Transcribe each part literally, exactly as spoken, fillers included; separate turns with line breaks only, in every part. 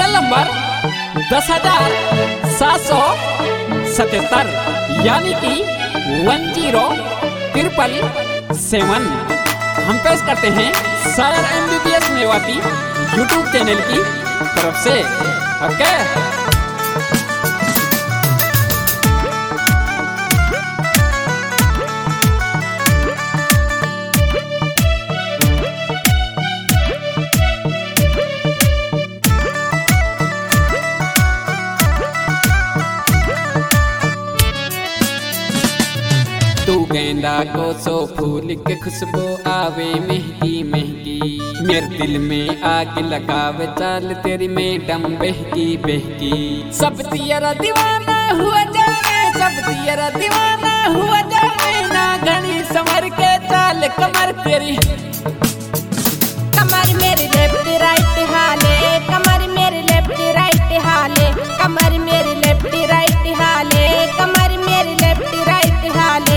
Serial number दस हजार सात सौ सतहत्तर यानी कि वन जीरो ट्रिपल सेवन हम पेश करते हैं शायर एमबीबीएस मेवाती यूट्यूब चैनल की तरफ से। ओके तू गेंदा को सो फूल के खुशबू आवे महकी महकी मेरे दिल में आग लगावे चाल तेरी मैडम बहकी बहकी सब तेरा दीवाना हुआ जाए सब तेरा दीवाना हुआ जाए ना घनी संवर के चाल कमर तेरी
कमर मेरी लेफ्ट राइट हाले कमर मेरी लेफ्ट राइट हाले कमर मेरी लेफ्ट राइट हाले कमर मेरी लेफ्ट राइट हाले।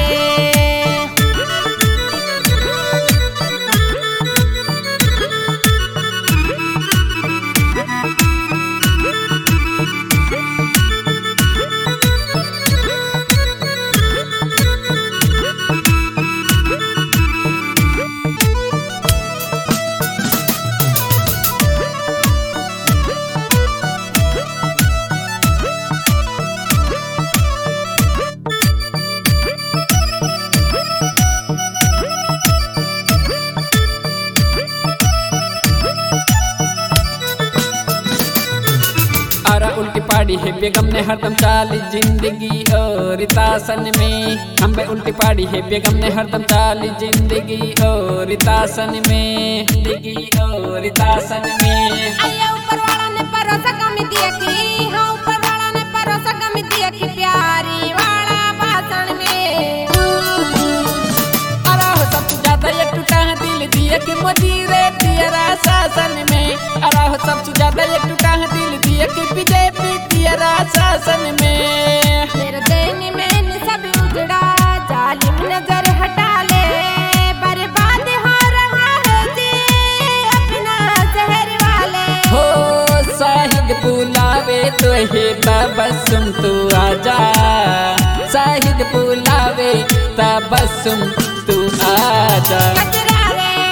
अरा उल्टी पाड़ी है बेगम ने हरदम चाली जिंदगी और तासन में हम पे उल्टी पाड़ी है बेगम ने हरदम चाली जिंदगी और तासन में जिंदगी और तासन में।
आया ऊपर वाला ने परोसा कम दिया कि हाँ ऊपर वाला ने परोसा कम दिया कि प्यारी वाला भाषण में।
अरा हो सबसे ज्यादा ये टूटा है दिल दिया कि मोदी रे तेरा शासन में। अरा हो सबसे ज्यादा ये टूटा है दिल दिया कि बीजेपी तेरा शासन में।
तेरे देने में सब उजड़ा जालिम नजर हटा ले बर्बाद हो रहा है जी अपना शहर वाले।
हो शाहिद बुलावे तो हे तबस्सुम तू आजा शाहिद बुलावे तबस्सुम तू आजा।
कचरा रे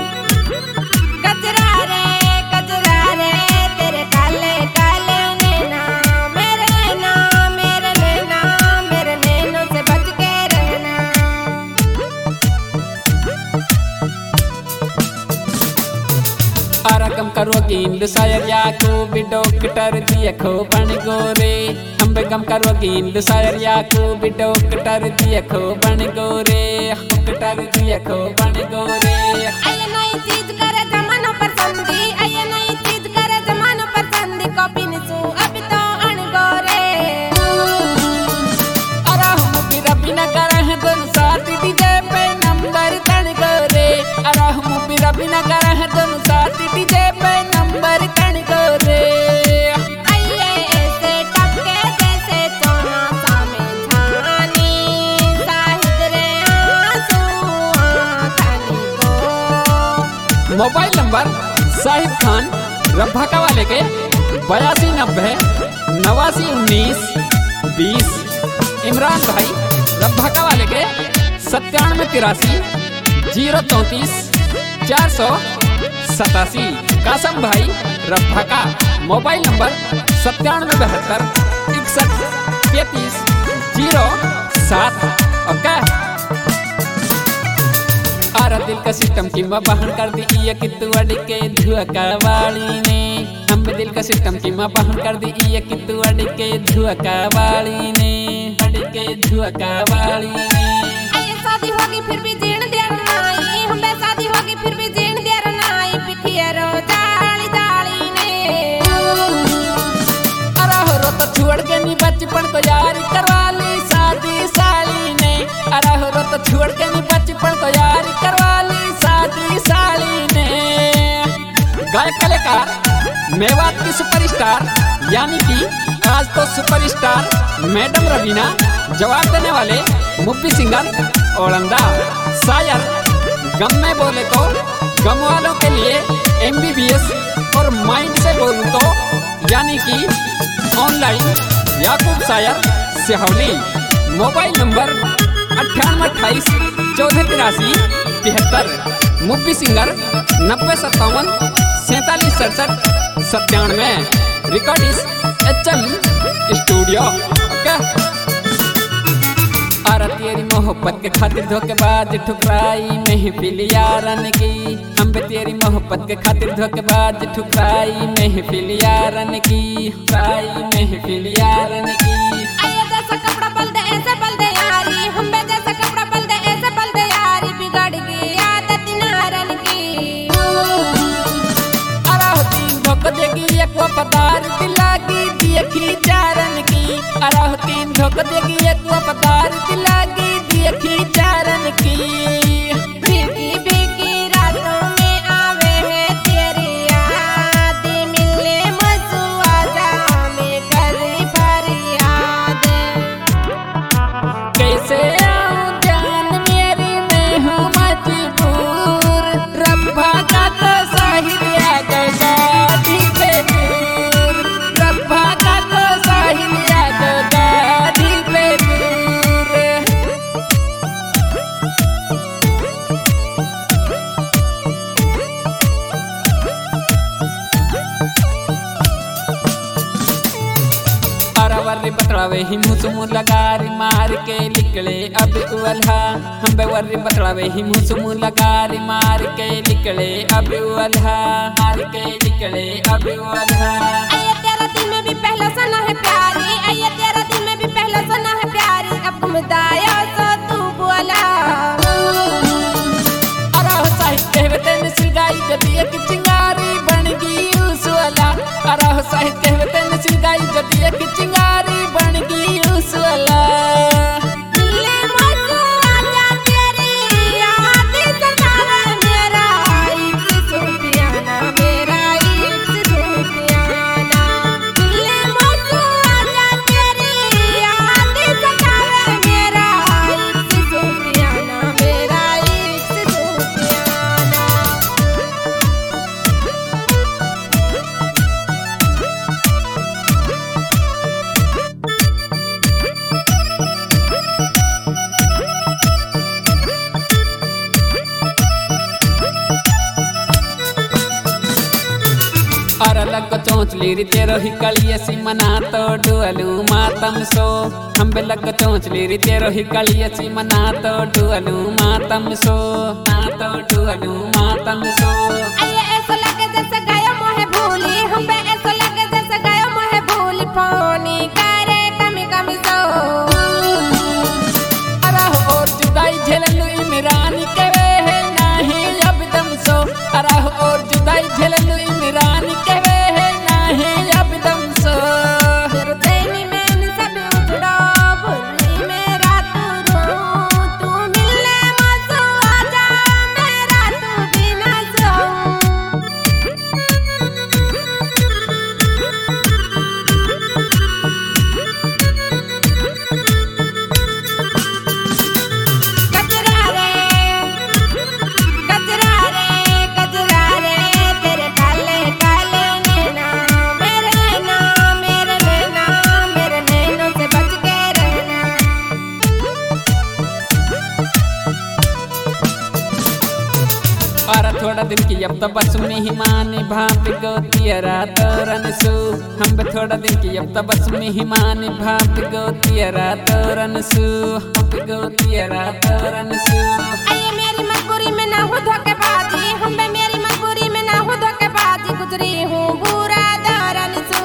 कचरा रे कचरा रे तेरे काले काले नैना मेरे नैना मेरे नैना मेरे नैनों से बच के रहना।
आरा कम करोगी इंद शायर याकूब डॉक्टर दिए खो बन गोरे हम बे कम करोगी इंद शायर याकूब डॉक्टर दिए खो बन गोरे डॉक्टर दिए खो बन गोरे।
आये नई चीज करे जमानो पसंदी आये नई चीज करे जमानो पसंदी कॉपी निसू अभी तो अनगोरे।
अरा हम भी रबी न करे हैं दोनों साथ डीजे पे नंबर तन गोरे। अरा हम भी रबी न करे हैं दोनों साथ डीजे पे नंबर तन गोरे।
आइए ऐसे टपके जैसे चौना सामे झानी साहिद रे आंसू आँखानी को।
मोबाइल नंबर साहिब खान रब्भाका वाले के बयासी नब्बे नवासी उन्नीस बीस। इमरान भाई रब्भाका वाले के सत्तानवे तिरासी जीरो चौंतीस चार सौ सतासी। कासम भाई रब्भाका मोबाइल नंबर सत्तानवे बहत्तर इकसठ तैतीस जीरो सात। ओके आरा दिल का सिस्टम की माँ बहन कर दी ये कि तू अड़ के धुआका वाली ने हम भी दिल का सिस्टम की माँ बहन कर दी ये कि तू अड़ के धुआका वाली ने अड़ के धुआका वाली ने।
आइए शादी होगी फिर भी जीण देर नाई हमें शादी होगी फिर भी जीण देर नाई पिठिया रो जाली जाली ने।
अरा हो रो तो छोड़ के नहीं बचपन को यारी करवा ली शादी साली ने। अरा हो रो तो छोड़ के नहीं बचपन को यारी करवा ली शादी साली ने। गायक कलाकार मेवात की सुपरस्टार यानी कि आज तो सुपरस्टार मैडम रवीना जवाब देने वाले मुफ्ती सिंगर औरंदा शायर गम में बोले तो गम वालों के लिए एमबीबीएस और माइंड से बोलूं तो यानी कि ऑनलाइन याकूब शायर सिहौली। मोबाइल नंबर अट्ठानवे अट्ठाईस चौदह तिरासी तिहत्तर। मूवी सिंगर नब्बे सत्तावन सैंतालीस सड़सठ सत्तानवे। Recordings H M studio. Okay. और तेरी मोहब्बत के खातिर धोखेबाज ठुकराई महफिल यारन की। हम भी तेरी मोहब्बत के खातिर धोखेबाज ठुकराई महफिल यारन की। ठुकराई महफिल यारन की।
आया जैसा कपड़ा बल दे ऐसे बल दे यारी, हम बे जैसा कपड़ा बल दे ऐसे बल दे यारी, बिगड़ गई आदत नारन की।
अरे तीन धोख देगी एक वफादार दिलागी देखी चारन की। अरे तीन धोख देगी एक वफादार दिलागी देखी चारन की।
भीगी भीगी रातों में आवे है तेरी याद, मिलने मसुआ जा में करी फरियाद।
कैसे आऊं जान मेरी मैं हूँ मजबूर, रब्बा का तो साहिल आ गया गाड़ी पे दूर। रब्बा का तो साहिल आ गया गाड़ी पे दूर। अरवरी बतलावे ही मुसुमु लगारी मार के निकले अब उल्हा। हम बेवरी बतलावे ही मुसुमु लगारी मार के निकले अब उल्हा। मार के निकले अब उल्हा।
आया तेरा दिल में भी पहला सना है प्यारी, आया तेरा दिल में भी पहला सना है प्यारी, अब तुम दाया सो तू बोला।
अरे साहित्य कहते सिलगाई जदी एक चिंगारी बन गई उस वाला। अरे साहित्य कहते सिलगाई जदी एक चिंगारी बन गई उस वाला।
मिलने मसुआ जा तेरी याद सतावे मेरा एक सुफियाना, मेरा एक सुफियाना। मिलने मसुआ जा तेरी याद सतावे मेरा एक सुफियाना, मेरा एक सुफियाना।
और लग चोंच लीरी तेरो ही कलिय सी मना तो डुअलू मातम सो। हम बे लग चोंच लीरी तेरो ही कलिय सी मना तो डुअलू मातम सो। ना तो डुअलू मातम सो।
आया ऐसा लगे जैसे गया मोहे भूली, हम बे ऐसा लगे जैसे गया मोहे भूली, फोनी करे कमी कमी सो।
अरे और जुदाई झेलनु इमरान के वे है नहीं अब दम सो। अरे और जुदाई झेलनु इमरान के वे है नहीं अब दम सो।
तेरे चैनी मैंने सब उजड़ा, भूली मेरा तू रो, तू मिलने मसुआ जा मेरा तू बिना सोऊं। कचरा रे कचरा रे कचरा रे, तेरे काले काले नैना, मेरे नैना मेरे नैना, मेरे नैनों से बच के रहना।
और थोड़ा दिन की अब तो बस में ही मानी भाप गो तियरा तोरन सु। हम बे थोड़ा दिन की अब तो बस में ही मानी भाप गो तियरा तोरन सु। भाप गो तियरा तोरन सु।
आये मेरी मजबूरी में ना हो धोखेबाजी, हम बे मेरी मजबूरी में ना हो धोखेबाजी, गुजरी हूँ बुरा दौरन सू।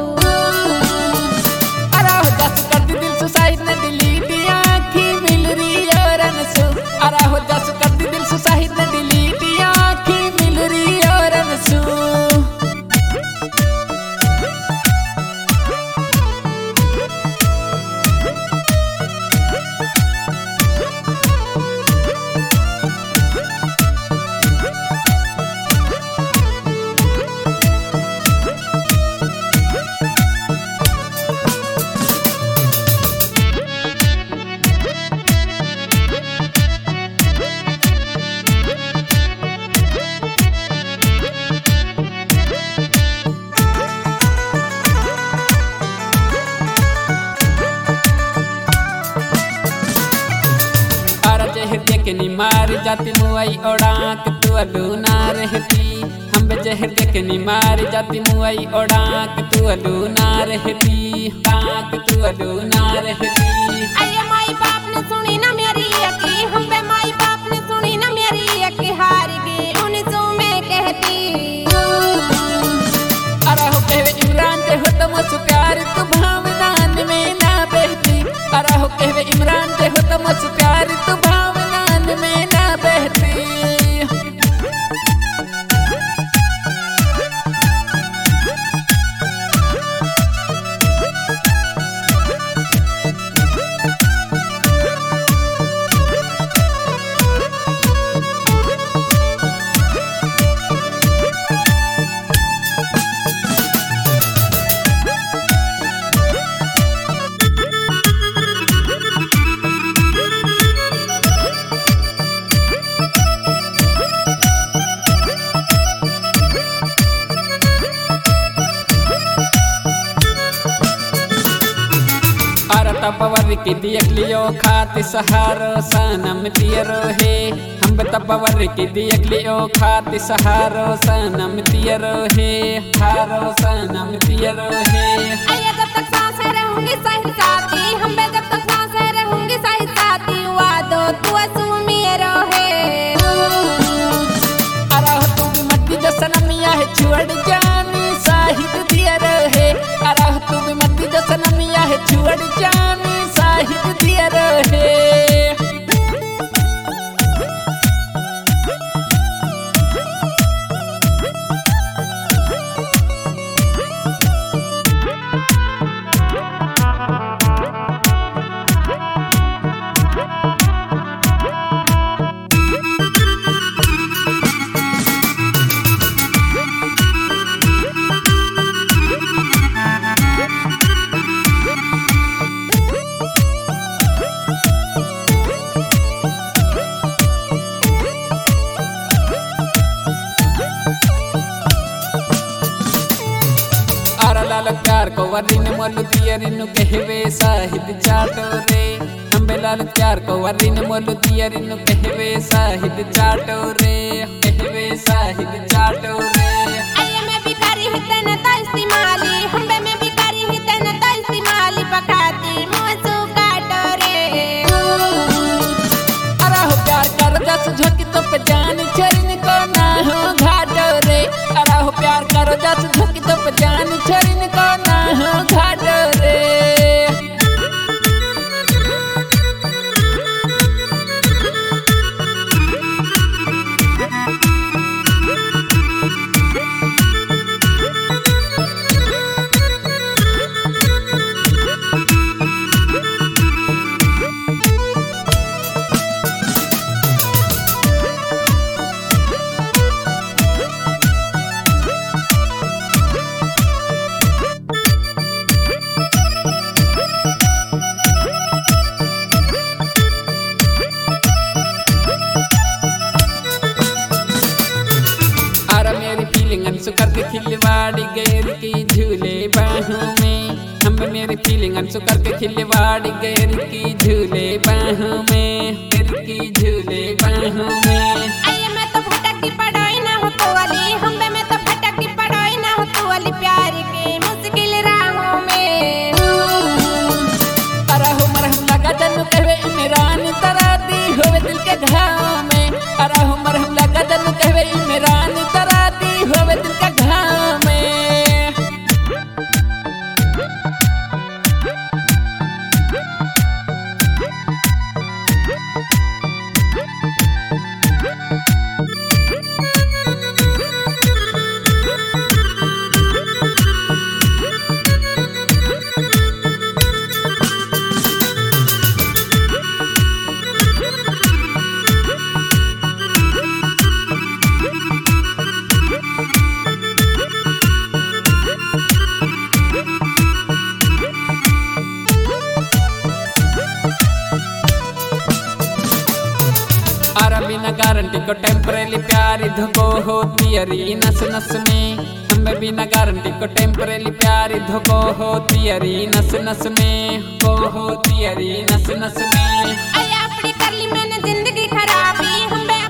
अरे हो जस कर दी दिल सुसाइड ने डिलीट आँखी मिल रही औरन सु। अरे हो जस कर दी दिल सुसाइड ने डिलीट आँखी मिल रही औरन सु। जाती मुआई ओड़ाक तू अलू ना रहती हम जहर देखनी मार जाती मुआई ओड़ाक तू अलू ना रहती टाक तू अलू ना रहती।
अये माई बाप ने सुनी ना मेरी यकी हम पे माई बाप ने सुनी ना मेरी यकी हार गई उन्हें सो मैं कहती
अरे हो कहवे इमरान ते हो तो मुझ प्यार तू भावनान में ना बहती अरे हो कहवे इमरान ते हो तो मुझ प्यार तू भावनान में ना बहती। तपवर की दियक लियो खाती सहारो सनम तियरो है हम तपवर की दियक लियो खाती सहारो सनम तियरो है हारो सनम तियरो है।
अये जब तक सांस रहूंगी सही साथी हम पे जब तक सांस रहूंगी सही साथी वादो तू असू मेरो है।
अरे हो तू भी मत जो सनमिया है छुड़ जानी साहिद दियरो है अरे हो तू भी मत जो सनमिया है छुड़ जानी साहिद दियरो है। लाल प्यार को वरिन मोलू तियरिन कहवे साहिद चाटो रे हम लाल प्यार को वरिन मोलू तियरिन कहवे साहिद चाटो रे कहवे साहिद चाटो रे।
अये मैं भी करी ही तेने तो इस्तेमाली हम पे मैं भी करी ही तेने तो इस्तेमाली पकाती मुझे काटो रे।
अरे हो प्यार कर जस झोंकी तो पे जान छरिन को ना हो घाटो रे अरे हो प्यार करो जस झोंकी तो पे जान छरिन को ना हो घाटो रे। अंशु करके खिलवाड़ी गैर की झूले बाहों में हम मेरी फीलिंग अंशु करके खिलवाड़ी गैर की झूले बाहों में गैर की झूले बाहों में।
अये मैं तो भटकी पड़ोई ना हो तो वाली हम पे मैं तो भटकी पड़ोई ना हो तो वाली प्यार की मुश्किल राहों में।
अरे हो मरहम लगा जन्म कहवे इमरान तराती होवे दिल के घाव में अरे हो मरहम लगा जन्म कहवे इमरान तराती होवे दिल का घाव में। अरे बिना गारंटी को टेम्परेली प्यारी धोखो होती अरी नस नस में हमें बिना गारंटी को टेम्परेली प्यारी धोखो होती अरी नस नस में को होती अरी नस नस में।
अये अपनी कर ली मैंने जिंदगी खराबी हम पे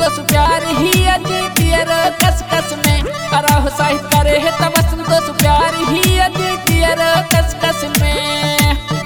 सु प्यार ही अजीतियर कस कस में अरह साहित करे है तब सु प्यार ही अजीतियर कस कस में।